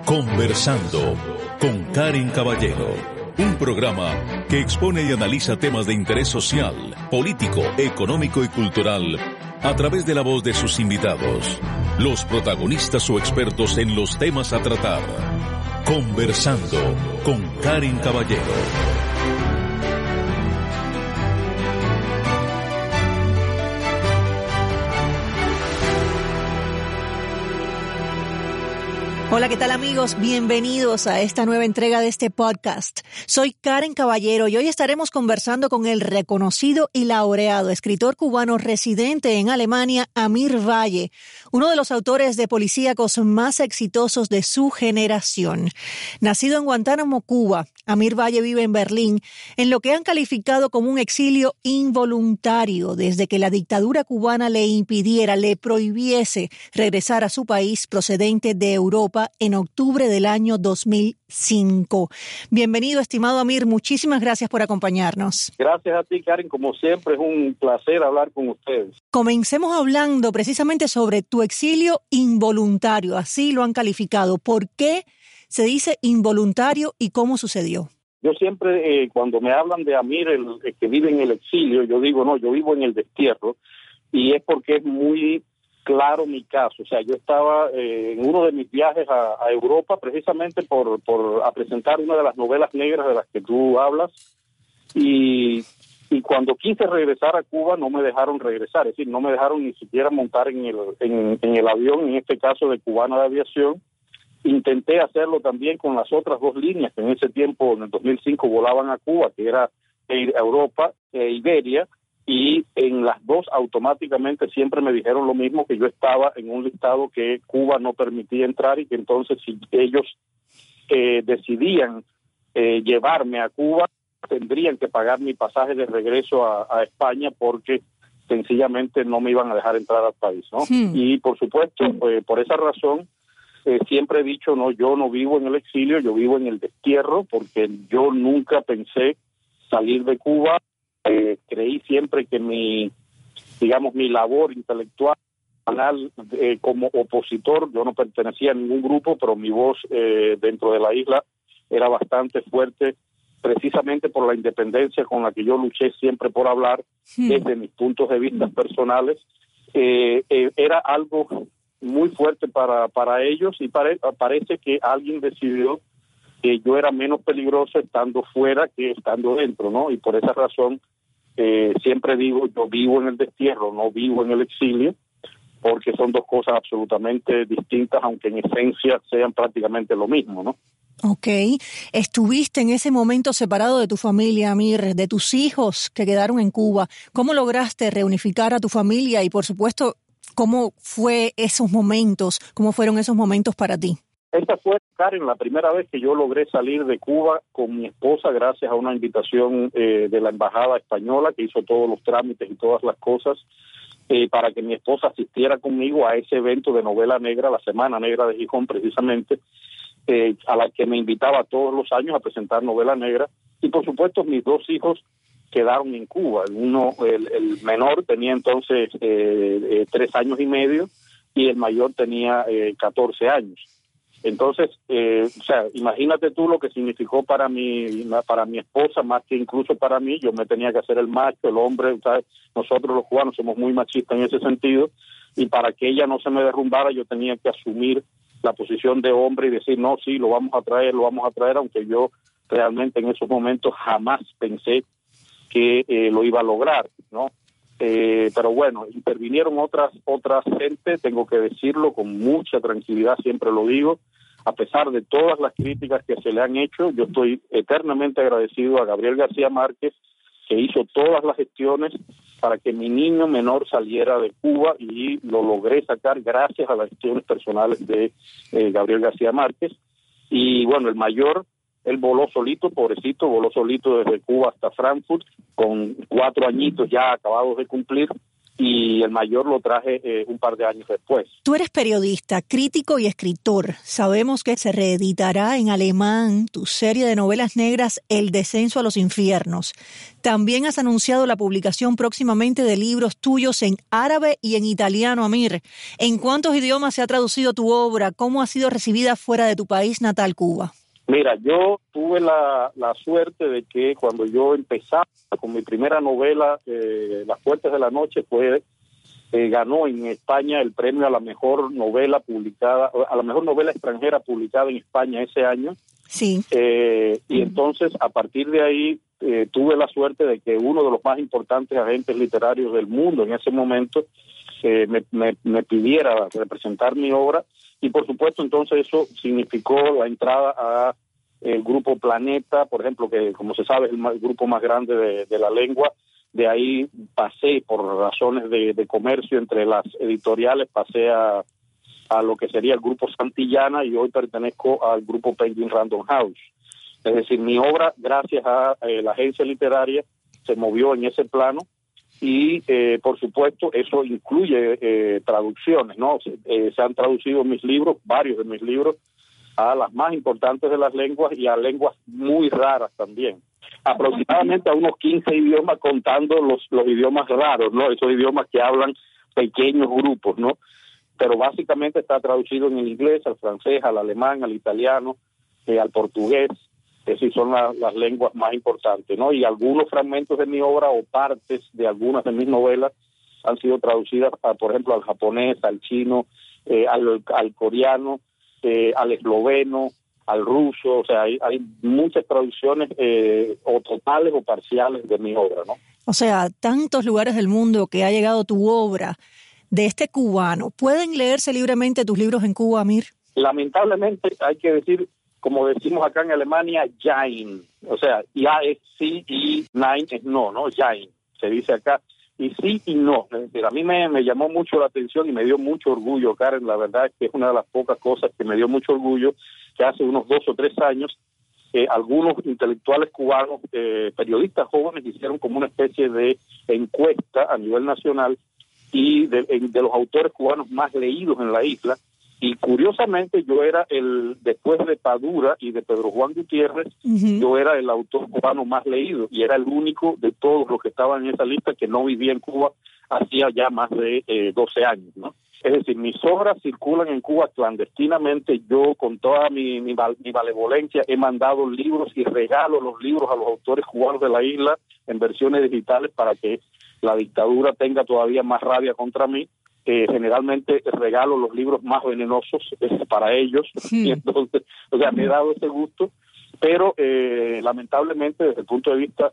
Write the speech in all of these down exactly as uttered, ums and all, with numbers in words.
Conversando con Karen Caballero, un programa que expone y analiza temas de interés social, político, económico y cultural a través de la voz de sus invitados, los protagonistas o expertos en los temas a tratar. Conversando con Karen Caballero. Hola, ¿qué tal amigos? Bienvenidos a esta nueva entrega de este podcast. Soy Karen Caballero y hoy estaremos conversando con el reconocido y laureado escritor cubano residente en Alemania, Amir Valle, uno de los autores de policíacos más exitosos de su generación. Nacido en Guantánamo, Cuba, Amir Valle vive en Berlín, en lo que han calificado como un exilio involuntario desde que la dictadura cubana le impidiera, le prohibiese regresar a su país procedente de Europa en octubre del año dos mil cinco. Bienvenido, estimado Amir. Muchísimas gracias por acompañarnos. Gracias a ti, Karen. Como siempre, es un placer hablar con ustedes. Comencemos hablando precisamente sobre tu exilio involuntario. Así lo han calificado. ¿Por qué se dice involuntario y cómo sucedió? Yo siempre, eh, cuando me hablan de Amir, el, el que vive en el exilio, yo digo, no, yo vivo en el destierro. Y es porque es muy claro mi caso. O sea, yo estaba eh, en uno de mis viajes a, a Europa precisamente por, por a presentar una de las novelas negras de las que tú hablas y, y cuando quise regresar a Cuba no me dejaron regresar, es decir, no me dejaron ni siquiera montar en el, en, en el avión, en este caso de Cubana de Aviación. Intenté hacerlo también con las otras dos líneas que en ese tiempo, en el dos mil cinco, volaban a Cuba, que era Air Europa e Iberia, y en las dos automáticamente siempre me dijeron lo mismo, que yo estaba en un listado que Cuba no permitía entrar y que entonces si ellos eh, decidían eh, llevarme a Cuba, tendrían que pagar mi pasaje de regreso a, a España porque sencillamente no me iban a dejar entrar al país, ¿no? Sí. Y por supuesto, eh, por esa razón, eh, siempre he dicho, no, yo no vivo en el exilio, yo vivo en el destierro, porque yo nunca pensé salir de Cuba. Eh, creí siempre que mi, digamos, mi labor intelectual eh, como opositor, yo no pertenecía a ningún grupo, pero mi voz eh, dentro de la isla era bastante fuerte, precisamente por la independencia con la que yo luché siempre por hablar, sí. Desde mis puntos de vista personales. Eh, eh, era algo muy fuerte para, para ellos y pare, parece que alguien decidió que yo era menos peligroso estando fuera que estando dentro, ¿no? Y por esa razón eh, siempre digo, yo vivo en el destierro, no vivo en el exilio, porque son dos cosas absolutamente distintas, aunque en esencia sean prácticamente lo mismo, ¿no? Ok. Estuviste en ese momento separado de tu familia, Amir, de tus hijos que quedaron en Cuba. ¿Cómo lograste reunificar a tu familia? Y, por supuesto, ¿cómo fue esos momentos? ¿Cómo fueron esos momentos para ti? Esta fue, Karen, la primera vez que yo logré salir de Cuba con mi esposa gracias a una invitación eh, de la embajada española que hizo todos los trámites y todas las cosas eh, para que mi esposa asistiera conmigo a ese evento de novela negra, la Semana Negra de Gijón precisamente, eh, a la que me invitaba todos los años a presentar novela negra. Y por supuesto mis dos hijos quedaron en Cuba. Uno, el, el menor tenía entonces eh, eh, tres años y medio y el mayor tenía eh, catorce años. Entonces, eh, o sea, imagínate tú lo que significó para mi para mi esposa, más que incluso para mí. Yo me tenía que hacer el macho, el hombre, ¿sabes? Nosotros los cubanos somos muy machistas en ese sentido, y para que ella no se me derrumbara, yo tenía que asumir la posición de hombre y decir, no, sí, lo vamos a traer, lo vamos a traer, aunque yo realmente en esos momentos jamás pensé que eh, lo iba a lograr, ¿no? Eh, pero bueno, intervinieron otras otras gente, tengo que decirlo con mucha tranquilidad, siempre lo digo, a pesar de todas las críticas que se le han hecho, yo estoy eternamente agradecido a Gabriel García Márquez, que hizo todas las gestiones para que mi niño menor saliera de Cuba, y lo logré sacar gracias a las gestiones personales de eh, Gabriel García Márquez. Y bueno, el mayor, él voló solito, pobrecito, voló solito desde Cuba hasta Frankfurt, con cuatro añitos ya acabados de cumplir, y el mayor lo traje eh, un par de años después. Tú eres periodista, crítico y escritor. Sabemos que se reeditará en alemán tu serie de novelas negras El descenso a los infiernos. También has anunciado la publicación próximamente de libros tuyos en árabe y en italiano, Amir. ¿En cuántos idiomas se ha traducido tu obra? ¿Cómo ha sido recibida fuera de tu país natal, Cuba? Mira, yo tuve la, la suerte de que cuando yo empezaba con mi primera novela, eh, Las Puertas de la Noche, fue eh, ganó en España el premio a la mejor novela publicada, a la mejor novela extranjera publicada en España ese año. Sí. Eh, y entonces, a partir de ahí, eh, tuve la suerte de que uno de los más importantes agentes literarios del mundo en ese momento eh, me, me, me pidiera representar mi obra. Y por supuesto, entonces eso significó la entrada a el grupo Planeta, por ejemplo, que como se sabe es el, más, el grupo más grande de, de la lengua. De ahí pasé, por razones de, de comercio entre las editoriales, pasé a, a lo que sería el grupo Santillana, y hoy pertenezco al grupo Penguin Random House. Es decir, mi obra, gracias a eh, la agencia literaria, se movió en ese plano. Y, eh, por supuesto, eso incluye eh, traducciones, ¿no? Se, eh, se han traducido mis libros, varios de mis libros, a las más importantes de las lenguas y a lenguas muy raras también. Aproximadamente a unos quince idiomas, contando los, los idiomas raros, ¿no? Esos idiomas que hablan pequeños grupos, ¿no? Pero básicamente está traducido en el inglés, al francés, al alemán, al italiano, eh, al portugués. Es decir, son la, las lenguas más importantes, ¿no? Y algunos fragmentos de mi obra o partes de algunas de mis novelas han sido traducidas, a, por ejemplo, al japonés, al chino, eh, al, al coreano, eh, al esloveno, al ruso. O sea, hay, hay muchas traducciones eh, o totales o parciales de mi obra, ¿no? O sea, tantos lugares del mundo que ha llegado tu obra de este cubano. ¿Pueden leerse libremente tus libros en Cuba, Amir? Lamentablemente, hay que decir, como decimos acá en Alemania, Jein. O sea, ya es sí y nein es no, ¿no? Jein, se dice acá. Y sí y no. Es decir, a mí me, me llamó mucho la atención y me dio mucho orgullo, Karen. La verdad es que es una de las pocas cosas que me dio mucho orgullo, que hace unos dos o tres años, eh, algunos intelectuales cubanos, eh, periodistas jóvenes, hicieron como una especie de encuesta a nivel nacional y de, de los autores cubanos más leídos en la isla. Y curiosamente yo era el, después de Padura y de Pedro Juan Gutiérrez, uh-huh. yo era el autor cubano más leído y era el único de todos los que estaban en esa lista que no vivía en Cuba hacía ya más de eh, doce años, ¿no? Es decir, mis obras circulan en Cuba clandestinamente. Yo, con toda mi, mi, mi malevolencia, he mandado libros y regalo los libros a los autores cubanos de la isla en versiones digitales para que la dictadura tenga todavía más rabia contra mí. Eh, generalmente regalo los libros más venenosos eh, para ellos, sí. Y entonces, o sea, me he dado ese gusto, pero eh, lamentablemente desde el punto de vista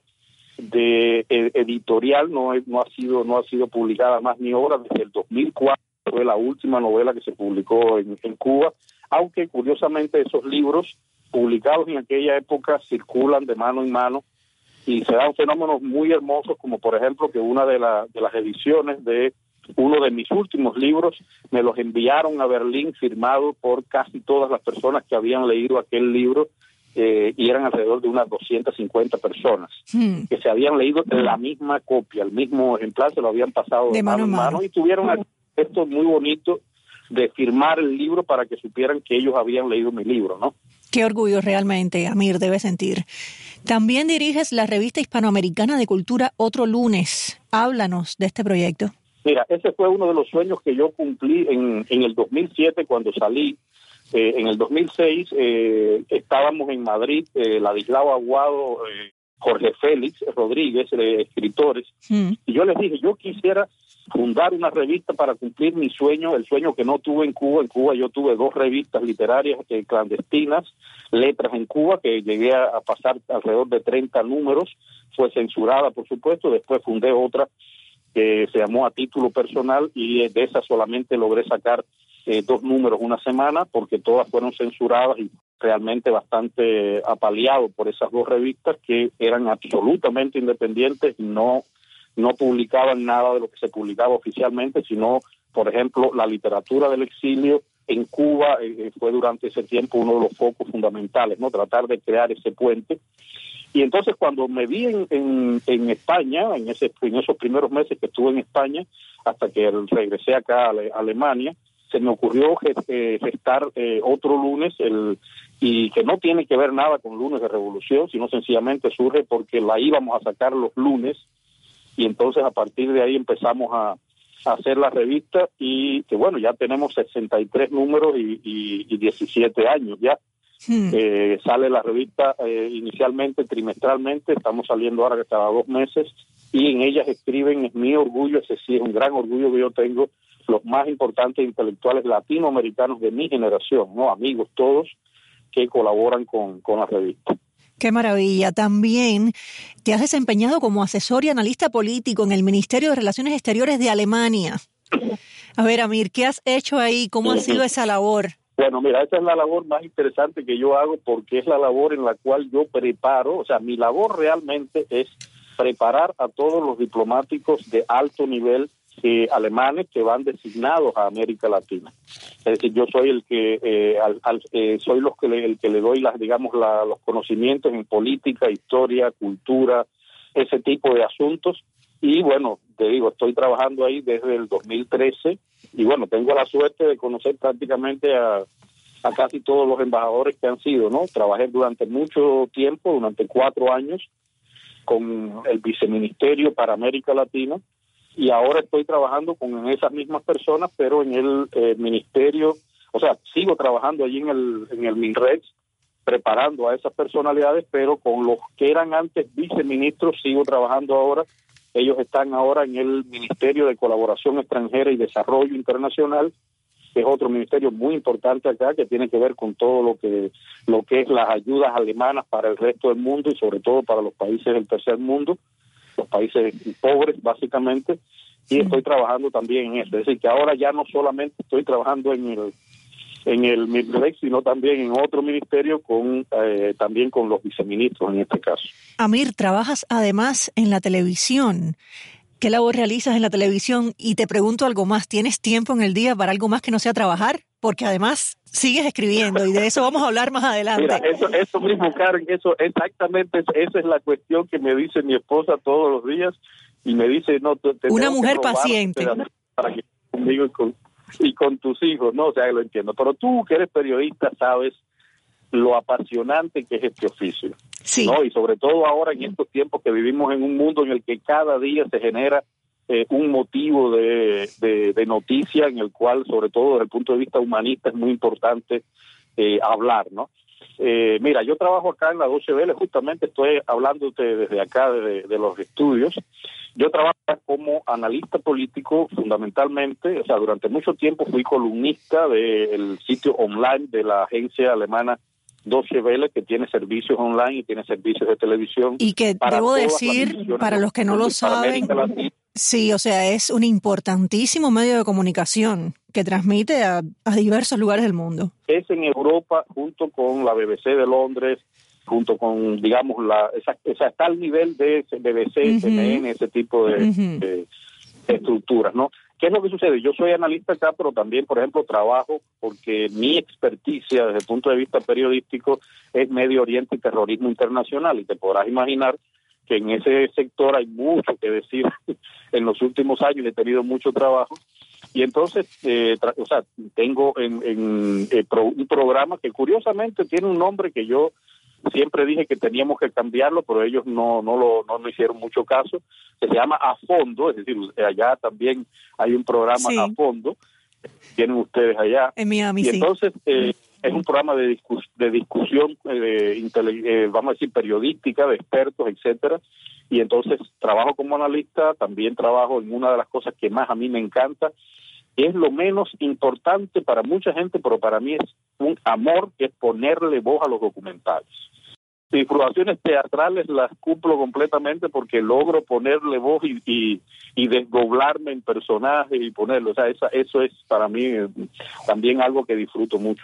de eh, editorial no, es, no ha sido no ha sido publicada más mi obra desde el dos mil cuatro, fue la última novela que se publicó en, en Cuba, aunque curiosamente esos libros publicados en aquella época circulan de mano en mano y se dan fenómenos muy hermosos, como por ejemplo que una de, la, de las ediciones de uno de mis últimos libros me los enviaron a Berlín firmado por casi todas las personas que habían leído aquel libro, eh, y eran alrededor de unas doscientas cincuenta personas hmm. que se habían leído la misma copia, el mismo ejemplar, se lo habían pasado de, de mano en mano, mano y tuvieron esto muy bonito de firmar el libro para que supieran que ellos habían leído mi libro, ¿no? Qué orgullo realmente, Amir, debe sentir. También diriges la revista hispanoamericana de cultura Otro Lunes. Háblanos de este proyecto. Mira, ese fue uno de los sueños que yo cumplí en, en el dos mil siete cuando salí. Eh, en el dos mil seis eh, estábamos en Madrid, eh, Ladislao Aguado, eh, Jorge Félix Rodríguez, eh, escritores, mm. y yo les dije, yo quisiera fundar una revista para cumplir mi sueño, el sueño que no tuve en Cuba. En Cuba yo tuve dos revistas literarias eh, clandestinas, Letras en Cuba, que llegué a, a pasar alrededor de treinta números, fue censurada por supuesto, después fundé otra que se llamó A Título Personal y de esa solamente logré sacar eh, dos números una semana porque todas fueron censuradas y realmente bastante apaleado por esas dos revistas que eran absolutamente independientes y no, no publicaban nada de lo que se publicaba oficialmente, sino, por ejemplo, la literatura del exilio en Cuba eh, fue durante ese tiempo uno de los focos fundamentales, ¿no? Tratar de crear ese puente. Y entonces cuando me vi en, en, en España, en, ese, en esos primeros meses que estuve en España, hasta que regresé acá a, Ale, a Alemania, se me ocurrió gestar eh, otro lunes, el, y que no tiene que ver nada con Lunes de Revolución, sino sencillamente surge porque la íbamos a sacar los lunes, y entonces a partir de ahí empezamos a, a hacer la revista, y que bueno, ya tenemos sesenta y tres números y, y, y diecisiete años ya. Hmm. Eh, sale la revista eh, inicialmente trimestralmente, estamos saliendo ahora cada dos meses, y en ellas escriben, es mi orgullo, ese sí es un gran orgullo que yo tengo, los más importantes intelectuales latinoamericanos de mi generación, no amigos todos, que colaboran con, con la revista. Qué maravilla. También te has desempeñado como asesor y analista político en el Ministerio de Relaciones Exteriores de Alemania. A ver, Amir, ¿qué has hecho ahí? ¿Cómo ha sido esa labor? Bueno, mira, esa es la labor más interesante que yo hago, porque es la labor en la cual yo preparo, o sea, mi labor realmente es preparar a todos los diplomáticos de alto nivel eh, alemanes que van designados a América Latina. Es decir, yo soy el que eh, al, al, eh, soy los que le, el que le doy las, digamos, la, los conocimientos en política, historia, cultura, ese tipo de asuntos. Y bueno, te digo, estoy trabajando ahí desde el dos mil trece, y bueno, tengo la suerte de conocer prácticamente a, a casi todos los embajadores que han sido, ¿no? Trabajé durante mucho tiempo, durante cuatro años, con el Viceministerio para América Latina, y ahora estoy trabajando con esas mismas personas, pero en el eh, ministerio, o sea, sigo trabajando allí en el, en el MINREX, preparando a esas personalidades, pero con los que eran antes viceministros sigo trabajando ahora. Ellos están ahora en el Ministerio de Colaboración Extranjera y Desarrollo Internacional, que es otro ministerio muy importante acá, que tiene que ver con todo lo que lo que es las ayudas alemanas para el resto del mundo y sobre todo para los países del tercer mundo, los países pobres básicamente, y estoy trabajando también en eso. Es decir, que ahora ya no solamente estoy trabajando en el en el MINREX, sino también en otro ministerio, con eh, también con los viceministros en este caso. Amir, trabajas además en la televisión. ¿Qué labor realizas en la televisión? Y te pregunto algo más, ¿tienes tiempo en el día para algo más que no sea trabajar? Porque además sigues escribiendo y de eso vamos a hablar más adelante. Mira, eso, eso mismo, Karen, eso exactamente, esa es la cuestión que me dice mi esposa todos los días, y me dice, no, te, te una mujer paciente. Para que conmigo y con, y con tus hijos, no, o sea, lo entiendo. Pero tú, que eres periodista, sabes lo apasionante que es este oficio. Sí. ¿No? Y sobre todo ahora en estos tiempos que vivimos en un mundo en el que cada día se genera eh, un motivo de, de, de noticia, en el cual, sobre todo desde el punto de vista humanista, es muy importante eh, hablar, ¿no? Eh, mira, yo trabajo acá en la Deutsche Welle, justamente estoy hablándote desde acá, de, de los estudios. Yo trabajo como analista político fundamentalmente, o sea, durante mucho tiempo fui columnista del sitio online de la agencia alemana Deutsche Welle, que tiene servicios online y tiene servicios de televisión. Y que debo decir, para los que no lo saben, sí, o sea, es un importantísimo medio de comunicación que transmite a, a diversos lugares del mundo. Es en Europa, junto con la B B C de Londres, junto con, digamos, la esa, esa está al nivel de B B C, uh-huh. C N N, ese tipo de, uh-huh. de, de estructuras, ¿no? ¿Qué es lo que sucede? Yo soy analista acá, pero también, por ejemplo, trabajo porque mi experticia desde el punto de vista periodístico es Medio Oriente y terrorismo internacional, y te podrás imaginar que en ese sector hay mucho que decir. En los últimos años he tenido mucho trabajo, y entonces, eh, tra- o sea, tengo en, en eh, pro- un programa que curiosamente tiene un nombre que yo siempre dije que teníamos que cambiarlo, pero ellos no no lo no me hicieron mucho caso, que se llama A Fondo, es decir, allá también hay un programa sí. A Fondo, tienen ustedes allá. En Miami, y sí. entonces eh, es un programa de, discus- de discusión, eh, de intele- eh, vamos a decir, periodística, de expertos, etcétera. Y entonces trabajo como analista, también trabajo en una de las cosas que más a mí me encanta, es lo menos importante para mucha gente, pero para mí es un amor, que es ponerle voz a los documentales. Mis producciones teatrales las cumplo completamente porque logro ponerle voz y, y, y desdoblarme en personajes y ponerlo. O sea, esa, eso es para mí eh, también algo que disfruto mucho acá.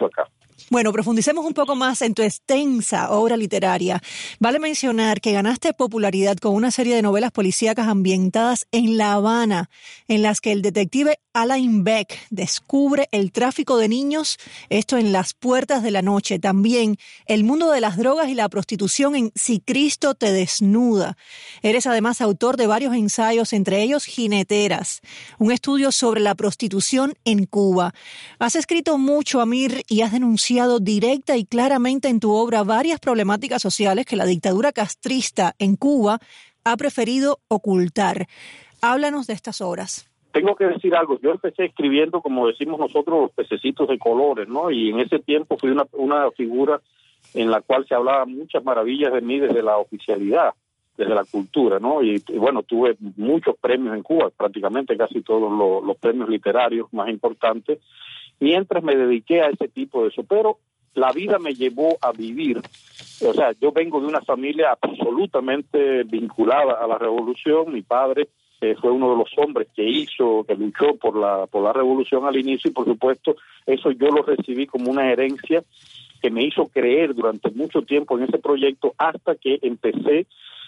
Bueno, profundicemos un poco más en tu extensa obra literaria. Vale mencionar que ganaste popularidad con una serie de novelas policíacas ambientadas en La Habana, en las que el detective Alain Beck descubre el tráfico de niños, esto en Las Puertas de la Noche. También el mundo de las drogas y la prostitución en Si Cristo te desnuda. Eres además autor de varios ensayos, entre ellos Jineteras, un estudio sobre la prostitución en Cuba. Has escrito mucho, Amir, y has denunciado directa y claramente en tu obra varias problemáticas sociales que la dictadura castrista en Cuba ha preferido ocultar. Háblanos de estas obras. Tengo que decir algo, yo empecé escribiendo, como decimos nosotros, los pececitos de colores, ¿no? Y en ese tiempo fui una, una figura en la cual se hablaba muchas maravillas de mí desde la oficialidad, desde la cultura, ¿no? Y, y bueno, tuve muchos premios en Cuba, prácticamente casi todos los, los premios literarios más importantes, mientras me dediqué a ese tipo de eso, pero la vida me llevó a vivir, o sea, yo vengo de una familia absolutamente vinculada a la revolución. Mi padre eh, fue uno de los hombres que hizo, que luchó por la por la revolución al inicio, y por supuesto eso yo lo recibí como una herencia que me hizo creer durante mucho tiempo en ese proyecto, hasta que empecé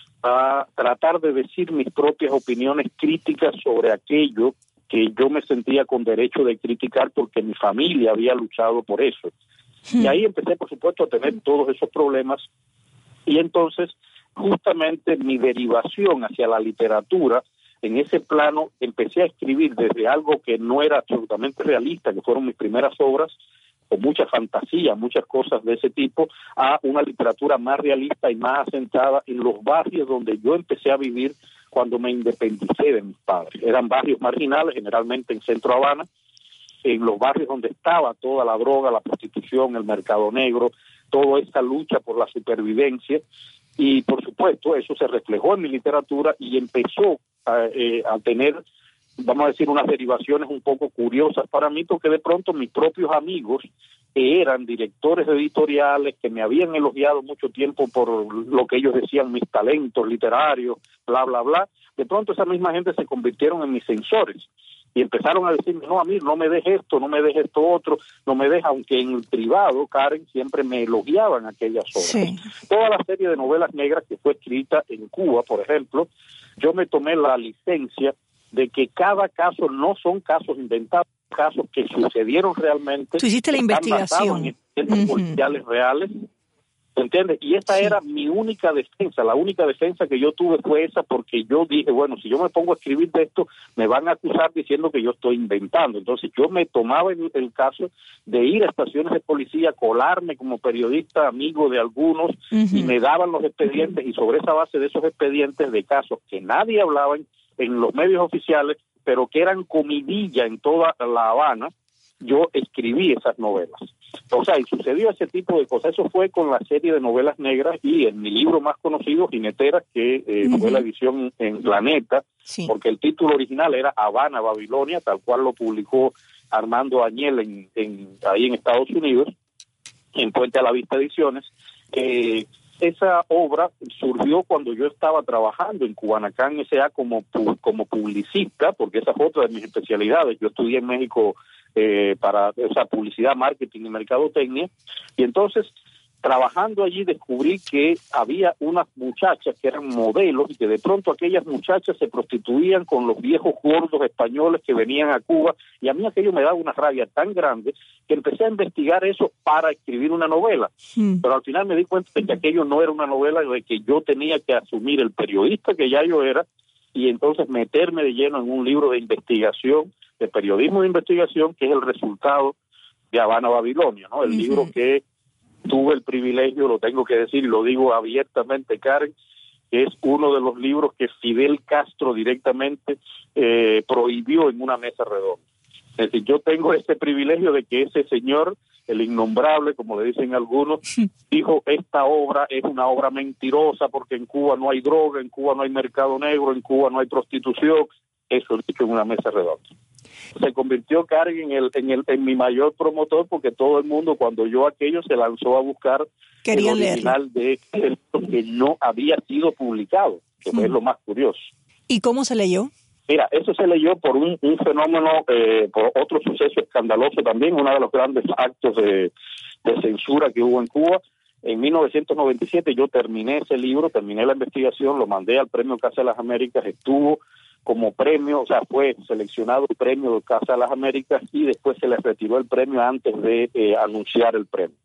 a tratar de decir mis propias opiniones críticas sobre aquello que yo me sentía con derecho de criticar porque mi familia había luchado por eso. Sí. Y ahí empecé, por supuesto, a tener todos esos problemas, y entonces justamente mi derivación hacia la literatura, en ese plano, empecé a escribir desde algo que no era absolutamente realista, que fueron mis primeras obras, con mucha fantasía, muchas cosas de ese tipo, a una literatura más realista y más asentada en los barrios donde yo empecé a vivir cuando me independicé de mis padres. Eran barrios marginales, generalmente en Centro Habana, en los barrios donde estaba toda la droga, la prostitución, el mercado negro, toda esta lucha por la supervivencia, y por supuesto eso se reflejó en mi literatura y empezó a, eh, a tener, vamos a decir, unas derivaciones un poco curiosas para mí, porque de pronto mis propios amigos, que eran directores editoriales, que me habían elogiado mucho tiempo por lo que ellos decían mis talentos literarios, bla, bla, bla, de pronto esa misma gente se convirtieron en mis censores y empezaron a decirme, no, Amir, no me dejes esto, no me dejes esto otro, no me dejes, aunque en el privado, Karen, siempre me elogiaban aquellas obras. Sí. Toda la serie de novelas negras que fue escrita en Cuba, por ejemplo, yo me tomé la licencia de que cada caso no son casos inventados, casos que sucedieron realmente. Tú hiciste la investigación. En expedientes uh-huh. policiales reales, ¿entiendes? Y esa sí. era mi única defensa, la única defensa que yo tuve fue esa, porque yo dije, bueno, si yo me pongo a escribir de esto, me van a acusar diciendo que yo estoy inventando. Entonces yo me tomaba el, el caso de ir a estaciones de policía, colarme como periodista amigo de algunos, uh-huh. y me daban los expedientes, y sobre esa base de esos expedientes de casos que nadie hablaba en, en los medios oficiales, pero que eran comidilla en toda La Habana, yo escribí esas novelas. O sea, y sucedió ese tipo de cosas. Eso fue con la serie de novelas negras, y en mi libro más conocido, Jineteras, que eh, uh-huh. fue la edición en Planeta, sí. porque el título original era Habana, Babilonia, tal cual lo publicó Armando Añel en, en, ahí en Estados Unidos, en Puente a la Vista Ediciones. Eh, esa obra surgió cuando yo estaba trabajando en Cubanacán S A como, como publicista, porque esa es otra de mis especialidades. Yo estudié en México eh, para esa publicidad, marketing y mercadotecnia, y entonces trabajando allí descubrí que había unas muchachas que eran modelos, y que de pronto aquellas muchachas se prostituían con los viejos gordos españoles que venían a Cuba, y a mí aquello me daba una rabia tan grande que empecé a investigar eso para escribir una novela. Mm. Pero al final me di cuenta de que aquello no era una novela, de que yo tenía que asumir el periodista que ya yo era, y entonces meterme de lleno en un libro de investigación, de periodismo de investigación, que es el resultado de Habana, Babilonia, ¿no? El uh-huh. libro que tuve el privilegio, lo tengo que decir y lo digo abiertamente, Karen, que es uno de los libros que Fidel Castro directamente eh, prohibió en una mesa redonda. Es decir, yo tengo este privilegio de que ese señor, el innombrable, como le dicen algunos, dijo, esta obra es una obra mentirosa porque en Cuba no hay droga, en Cuba no hay mercado negro, en Cuba no hay prostitución. Eso lo dicho en una mesa redonda. Se convirtió, Karen, en el, en el en mi mayor promotor, porque todo el mundo, cuando yo aquello, se lanzó a buscar Quería el original leerlo. de esto que no había sido publicado, que hmm. fue lo más curioso. ¿Y cómo se leyó? Mira, eso se leyó por un, un fenómeno, eh, por otro suceso escandaloso también, uno de los grandes actos de, de censura que hubo en Cuba. En mil novecientos noventa y siete yo terminé ese libro, terminé la investigación, lo mandé al Premio Casa de las Américas, estuvo como premio, o sea, fue seleccionado el premio de Casa de las Américas y después se le retiró el premio antes de eh, anunciar el premio.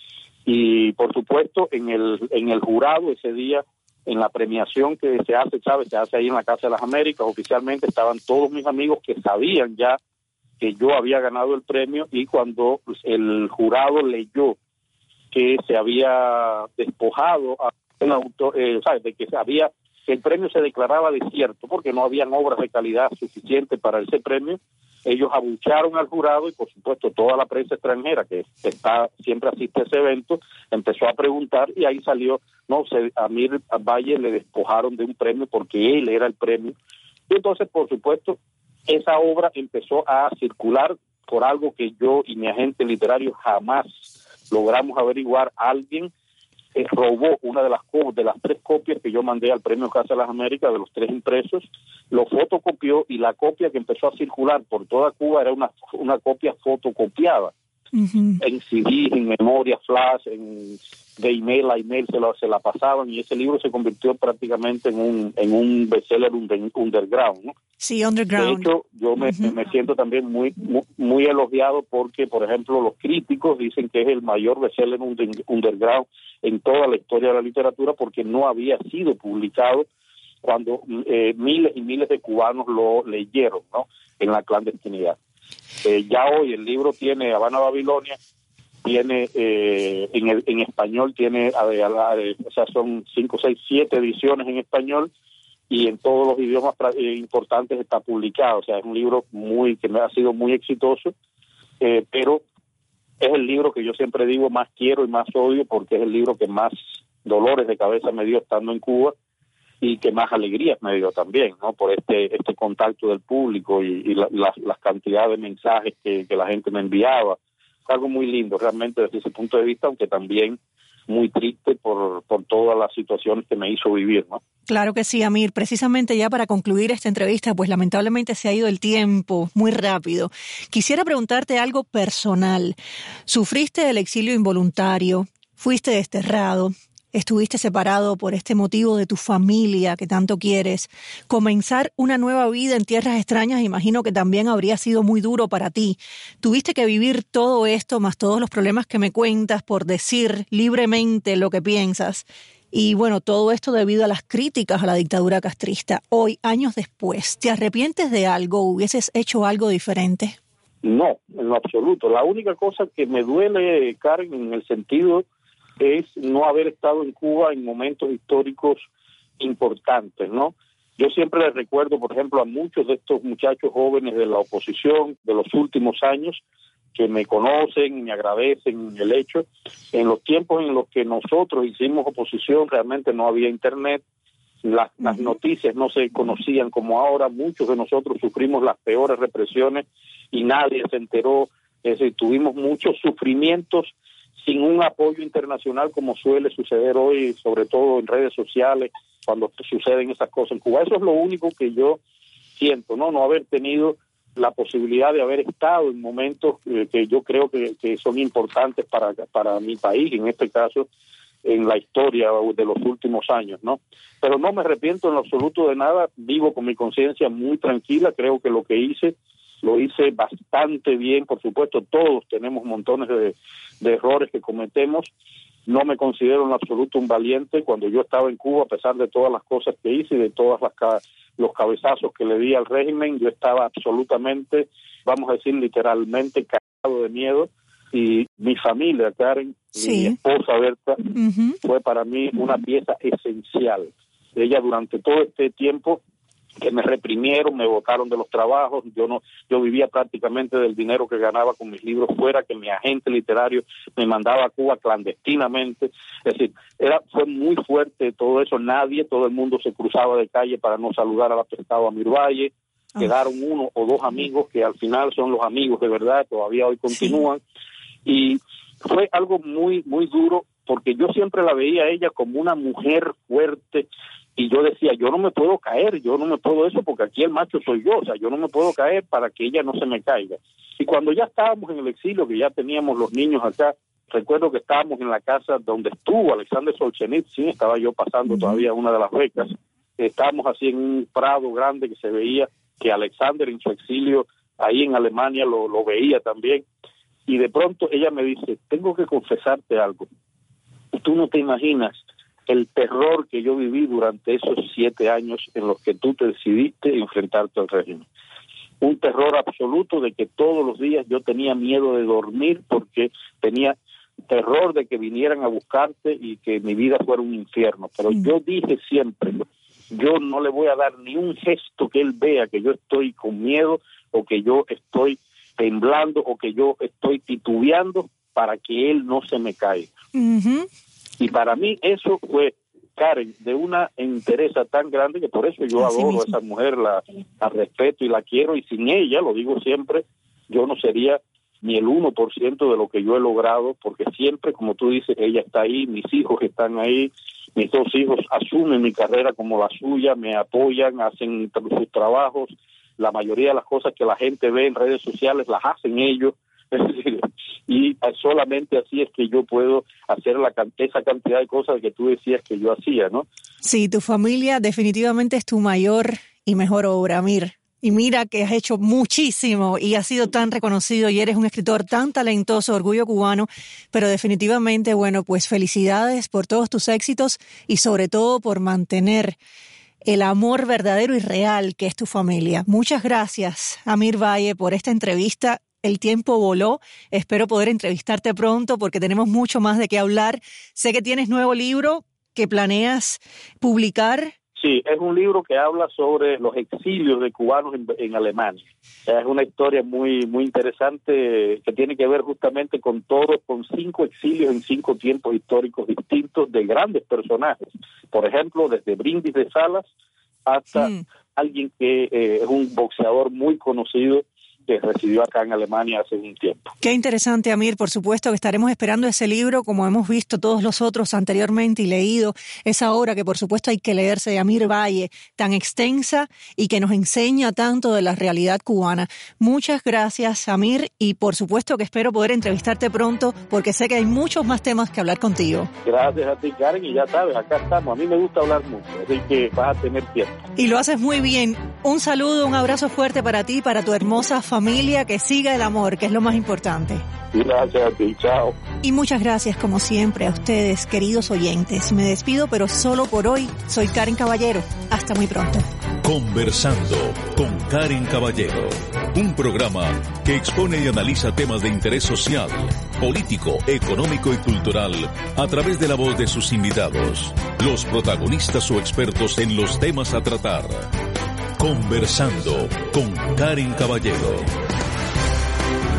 Y por supuesto, en el en el jurado ese día, en la premiación que se hace, ¿sabes? Se hace ahí en la Casa de las Américas, oficialmente estaban todos mis amigos que sabían ya que yo había ganado el premio, y cuando pues, el jurado leyó que se había despojado a un autor, eh, ¿sabes? De que se había, que el premio se declaraba desierto porque no habían obras de calidad suficiente para ese premio, ellos abucharon al jurado y por supuesto toda la prensa extranjera que está siempre asiste a ese evento empezó a preguntar, y ahí salió, no, se, a Amir Valle le despojaron de un premio porque él era el premio. Y entonces por supuesto esa obra empezó a circular por algo que yo y mi agente literario jamás logramos averiguar. Alguien eh, robó una de las de las tres copias que yo mandé al Premio Casa de las Américas, de los tres impresos, lo fotocopió, y la copia que empezó a circular por toda Cuba era una, una copia fotocopiada. Uh-huh. En C D, en memoria flash, en, de email a email se, lo, se la pasaban, y ese libro se convirtió prácticamente en un en un bestseller under, underground, ¿no? Sí, underground. De hecho, yo me, uh-huh. me siento también muy, muy muy elogiado porque, por ejemplo, los críticos dicen que es el mayor bestseller under, underground en toda la historia de la literatura, porque no había sido publicado cuando eh, miles y miles de cubanos lo leyeron, ¿no? En la clandestinidad. Eh, ya hoy el libro tiene Habana Babilonia, tiene eh, en, el, en español tiene, a, a, a, o sea, son cinco, seis, siete ediciones en español, y en todos los idiomas eh, importantes está publicado. O sea, es un libro muy que me ha sido muy exitoso, eh, pero es el libro que yo siempre digo más quiero y más odio, porque es el libro que más dolores de cabeza me dio estando en Cuba, y que más alegrías me dio también, ¿no? Por este este contacto del público y, y la, la, las cantidades de mensajes que, que la gente me enviaba. Es algo muy lindo realmente desde ese punto de vista, aunque también muy triste por, por todas las situaciones que me hizo vivir, ¿no? Claro que sí, Amir. Precisamente ya para concluir esta entrevista, pues lamentablemente se ha ido el tiempo muy rápido. Quisiera preguntarte algo personal. ¿Sufriste el exilio involuntario? ¿Fuiste desterrado? ¿Estuviste separado por este motivo de tu familia que tanto quieres? Comenzar una nueva vida en tierras extrañas, imagino que también habría sido muy duro para ti. Tuviste que vivir todo esto, más todos los problemas que me cuentas, por decir libremente lo que piensas. Y bueno, todo esto debido a las críticas a la dictadura castrista. Hoy, años después, ¿te arrepientes de algo? ¿Hubieses hecho algo diferente? No, en lo absoluto. La única cosa que me duele, Karen, en el sentido es no haber estado en Cuba en momentos históricos importantes, ¿no? Yo siempre les recuerdo, por ejemplo, a muchos de estos muchachos jóvenes de la oposición de los últimos años que me conocen y me agradecen el hecho. En los tiempos en los que nosotros hicimos oposición realmente no había internet, las, uh-huh. las noticias no se conocían como ahora, muchos de nosotros sufrimos las peores represiones y nadie se enteró, es decir, tuvimos muchos sufrimientos sin un apoyo internacional como suele suceder hoy, sobre todo en redes sociales, cuando suceden esas cosas en Cuba. Eso es lo único que yo siento, ¿no? No haber tenido la posibilidad de haber estado en momentos eh, que yo creo que, que son importantes para, para mi país, en este caso, en la historia de los últimos años, ¿no? Pero no me arrepiento en lo absoluto de nada, vivo con mi conciencia muy tranquila, creo que lo que hice lo hice bastante bien. Por supuesto, todos tenemos montones de, de errores que cometemos. No me considero en absoluto un valiente. Cuando yo estaba en Cuba, a pesar de todas las cosas que hice y de todos los cabezazos que le di al régimen, yo estaba absolutamente, vamos a decir literalmente, cagado de miedo. Y mi familia, Karen, sí. mi esposa Berta, uh-huh. fue para mí una pieza esencial. Ella durante todo este tiempo que me reprimieron, me botaron de los trabajos, yo no, yo vivía prácticamente del dinero que ganaba con mis libros fuera, que mi agente literario me mandaba a Cuba clandestinamente. Es decir, era, fue muy fuerte todo eso. Nadie, todo el mundo se cruzaba de calle para no saludar al apestado Amir Valle. Oh. Quedaron uno o dos amigos que al final son los amigos de verdad, todavía hoy continúan. Sí. Y fue algo muy, muy duro, porque yo siempre la veía a ella como una mujer fuerte, y yo decía, yo no me puedo caer, yo no me puedo eso, porque aquí el macho soy yo, o sea, yo no me puedo caer para que ella no se me caiga. Y cuando ya estábamos en el exilio, que ya teníamos los niños acá, recuerdo que estábamos en la casa donde estuvo Alexander Solzhenitsyn, estaba yo pasando uh-huh. todavía una de las becas, estábamos así en un prado grande que se veía que Alexander en su exilio ahí en Alemania lo, lo veía también, y de pronto ella me dice, tengo que confesarte algo, tú no te imaginas el terror que yo viví durante esos siete años en los que tú te decidiste enfrentarte al régimen. Un terror absoluto de que todos los días yo tenía miedo de dormir porque tenía terror de que vinieran a buscarte y que mi vida fuera un infierno. Pero mm. yo dije siempre, yo no le voy a dar ni un gesto que él vea que yo estoy con miedo o que yo estoy temblando o que yo estoy titubeando para que él no se me caiga. Uh-huh. Y para mí eso fue, Karen, de una entereza tan grande que por eso yo Así adoro mismo. a esa mujer, la, la respeto y la quiero, y sin ella, lo digo siempre, yo no sería ni el uno por ciento de lo que yo he logrado, porque siempre, como tú dices, ella está ahí, mis hijos están ahí, mis dos hijos asumen mi carrera como la suya, me apoyan, hacen sus trabajos, la mayoría de las cosas que la gente ve en redes sociales las hacen ellos, y solamente así es que yo puedo hacer la, esa cantidad de cosas que tú decías que yo hacía, ¿no? Sí, tu familia definitivamente es tu mayor y mejor obra, Amir. Y mira que has hecho muchísimo y has sido tan reconocido y eres un escritor tan talentoso, orgullo cubano, pero definitivamente, bueno, pues felicidades por todos tus éxitos y sobre todo por mantener el amor verdadero y real que es tu familia. Muchas gracias, Amir Valle, por esta entrevista. El tiempo voló. Espero poder entrevistarte pronto porque tenemos mucho más de qué hablar. Sé que tienes nuevo libro que planeas publicar. Sí, es un libro que habla sobre los exilios de cubanos en, en Alemania. Es una historia muy muy interesante que tiene que ver justamente con todos, con cinco exilios en cinco tiempos históricos distintos de grandes personajes. Por ejemplo, desde Brindis de Salas hasta mm. alguien que eh, es un boxeador muy conocido que residió acá en Alemania hace un tiempo. Qué interesante, Amir. Por supuesto que estaremos esperando ese libro, como hemos visto todos los otros anteriormente y leído esa obra que por supuesto hay que leerse de Amir Valle, tan extensa y que nos enseña tanto de la realidad cubana. Muchas gracias, Amir, y por supuesto que espero poder entrevistarte pronto porque sé que hay muchos más temas que hablar contigo. Gracias a ti, Karen, y ya sabes, acá estamos. A mí me gusta hablar mucho, así que vas a tener tiempo. Y lo haces muy bien. Un saludo, un abrazo fuerte para ti y para tu hermosa familia. Familia, que siga el amor, que es lo más importante. Gracias a ti, chao. Y muchas gracias, como siempre, a ustedes, queridos oyentes. Me despido, pero solo por hoy. Soy Karen Caballero. Hasta muy pronto. Conversando con Karen Caballero, un programa que expone y analiza temas de interés social, político, económico y cultural a través de la voz de sus invitados, los protagonistas o expertos en los temas a tratar. Conversando con Karen Caballero.